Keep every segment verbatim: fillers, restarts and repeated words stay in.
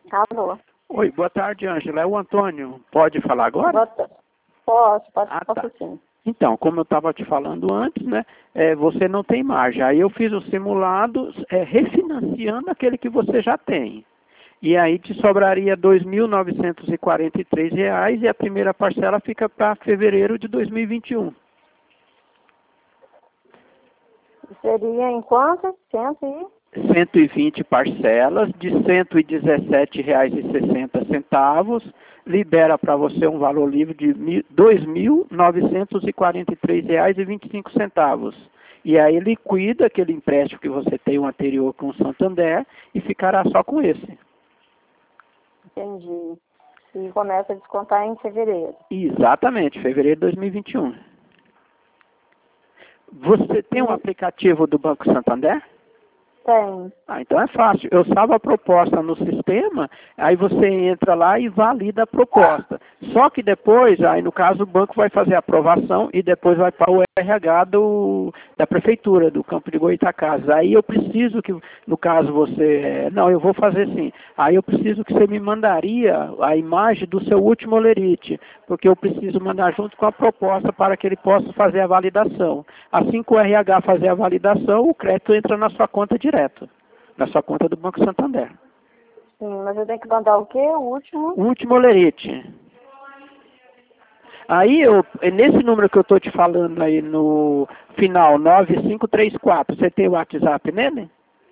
Alô? Oi, boa tarde, Ângela. É o Antônio. Pode falar agora? Boa tarde. Posso, pode, Ah, posso tá. sim. Então, como eu estava te falando antes, né, é, você não tem margem. Aí eu fiz o simulado é, refinanciando aquele que você já tem. E aí te sobraria dois mil novecentos e quarenta e três reais e a primeira parcela fica para fevereiro de dois mil e vinte e um. Seria em quanto? Cento e... cento e vinte parcelas de cento e dezessete reais e sessenta centavos, libera para você um valor livre de dois mil novecentos e quarenta e três reais e vinte e cinco centavos. E aí liquida aquele empréstimo que você tem o anterior com o Santander e ficará só com esse. Entendi. E começa a descontar em fevereiro. Exatamente, fevereiro de dois mil e vinte e um. Você tem um E aplicativo do Banco Santander? tem. Ah, então é fácil. Eu salvo a proposta no sistema, aí você entra lá e valida a proposta. Só que depois, aí no caso, o banco vai fazer a aprovação e depois vai para o R H do, da prefeitura, do Campo de Goytacazes. Aí eu preciso que, no caso você... Não, eu vou fazer sim. Aí eu preciso que você me mandaria a imagem do seu último olerite, porque eu preciso mandar junto com a proposta para que ele possa fazer a validação. Assim que o R H fazer a validação, o crédito entra na sua conta direto, na sua conta do Banco Santander. Sim, mas eu tenho que mandar o quê? O último? O último olerite. Aí, eu, nesse número que eu estou te falando aí no final, nove cinco três quatro, você tem o WhatsApp nele?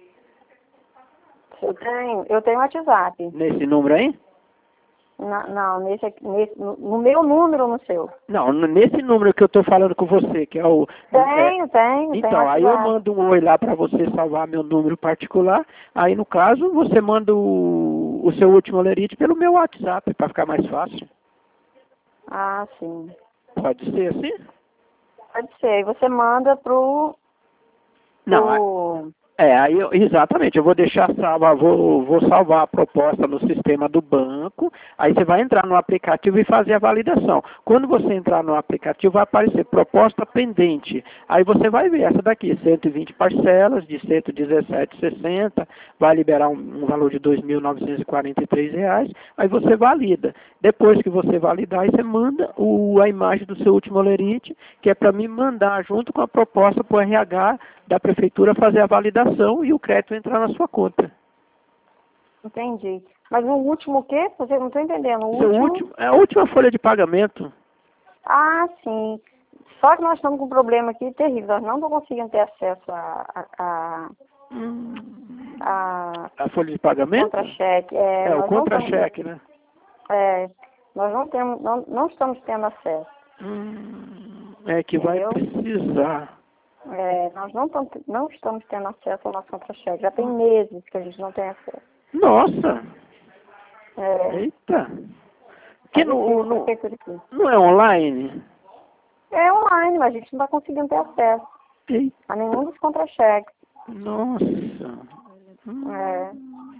Eu tenho. Eu tenho WhatsApp. Nesse número aí? Na, não, nesse, aqui- nesse, no, no meu número ou no seu? Não, nesse número que eu estou falando com você, que é o... é, Tenho, tenho, tenho então, aí eu WhatsApp. mando um oi lá para você salvar meu número particular. Aí, no caso, você manda o, o seu último olerite pelo meu WhatsApp, para ficar mais fácil. Ah, sim. Pode ser assim? Pode ser. Aí você manda pro... Não, é, pro... é, aí eu, exatamente, eu vou deixar salva, vou, vou salvar a proposta no sistema do banco, aí você vai entrar no aplicativo e fazer a validação. Quando você entrar no aplicativo, vai aparecer proposta pendente. Aí você vai ver essa daqui, cento e vinte parcelas de cento e dezessete reais e sessenta centavos, vai liberar um, um valor de dois mil novecentos e quarenta e três reais, aí você valida. Depois que você validar, aí você manda o, a imagem do seu último olerite, que é para mim mandar junto com a proposta para o R H da prefeitura fazer a validação e o crédito entrar na sua conta. Entendi. Mas o último o quê? Você não estou entendendo. O Seu último... último, é a última folha de pagamento. Ah, sim. Só que nós estamos com um problema aqui terrível. Nós não estamos conseguindo ter acesso a, a, Hum, a, a a folha de pagamento? contra-cheque. É, É, o nós não estamos, contra-cheque, né? é, nós não temos, não, não estamos tendo acesso. Hum, é que vai Entendeu? precisar. É, nós não, estamos, não estamos tendo acesso ao nosso contra-cheque. Já tem meses que a gente não tem acesso. Nossa! É, Eita! tá Que no, difícil a no, prefeitura aqui. não é online? É online, mas a gente não está conseguindo ter acesso Eita! a nenhum dos contra-cheques. Nossa! Hum, É,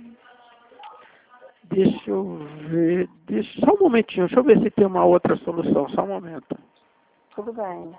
deixa eu ver. Deixa, só um momentinho, deixa eu ver se tem uma outra solução. Só um momento. tudo bem.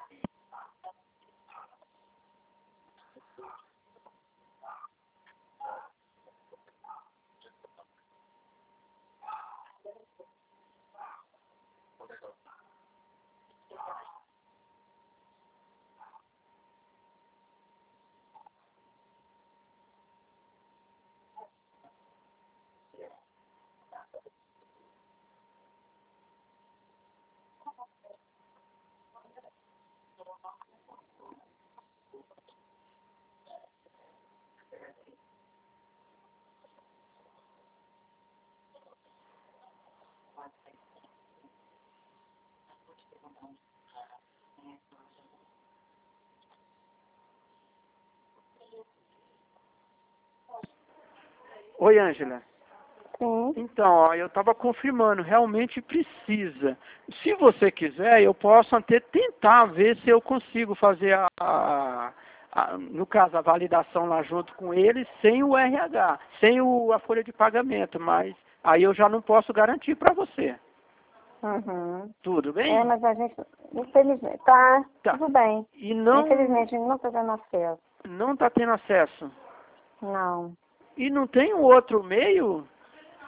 Oi, Ângela. Sim. Então, ó, eu estava confirmando, realmente precisa. Se você quiser, eu posso até tentar ver se eu consigo fazer, a, a- a- no caso, a validação lá junto com ele, sem o R H, sem o, a folha de pagamento, mas aí eu já não posso garantir para você. Uhum. Tudo É, bem? mas a gente, infelizmente, tá, Tá. tudo bem. E não Infelizmente, a gente não está dando acesso. não está tendo acesso. Não. E não tem um outro meio?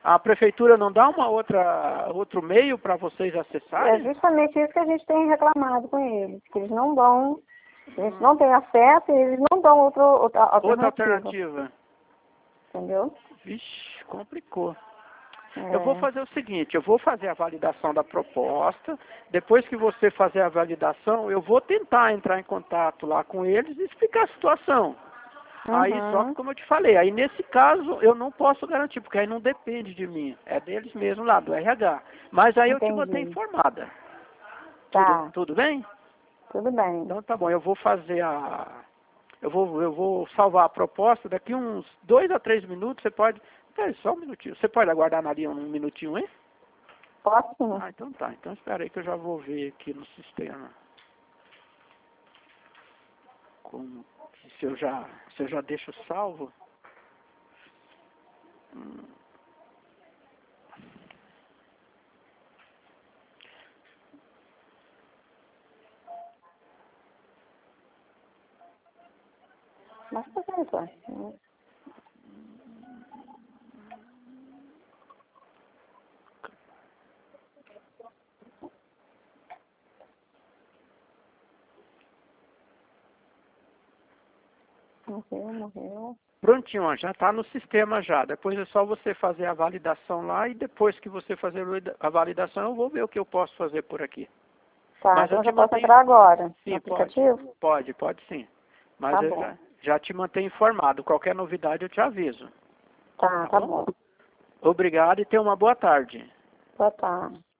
A prefeitura não dá uma outra, outro meio para vocês acessarem? É justamente isso que a gente tem reclamado com eles, que eles não dão, a gente não tem acesso e eles não dão outro, outra alternativa. Outra alternativa. Entendeu? Vixe, complicou. É. Eu vou fazer o seguinte, eu vou fazer a validação da proposta, depois que você fazer a validação, eu vou tentar entrar em contato lá com eles e explicar a situação. Uhum. Aí só que, como eu te falei, aí nesse caso eu não posso garantir, porque aí não depende de mim, é deles mesmo lá, do R H. Mas aí Entendi. eu te mantenho informada. Tá. Tudo, tudo bem? Tudo bem. Então tá bom, eu vou fazer a... Eu vou, eu vou salvar a proposta, daqui uns dois a três minutos você pode... Peraí, só um minutinho. Você pode aguardar na linha um minutinho, hein? Posso sim. Ah, então tá. Então espera aí que eu já vou ver aqui no sistema. Como, se eu já, se eu já deixo salvo. Hum. Mas tá certo. Morreu, morreu. Prontinho, ó, já está no sistema já. Depois é só você fazer a validação lá e depois que você fazer a validação eu vou ver o que eu posso fazer por aqui. Tá, Mas então eu eu já te posso mantenho... entrar agora Sim, no aplicativo? Pode, pode, pode sim. Mas Tá eu bom. já, já te mantenho informado. Qualquer novidade eu te aviso. Tá, tá bom. Obrigado e tenha uma boa tarde. Boa tarde.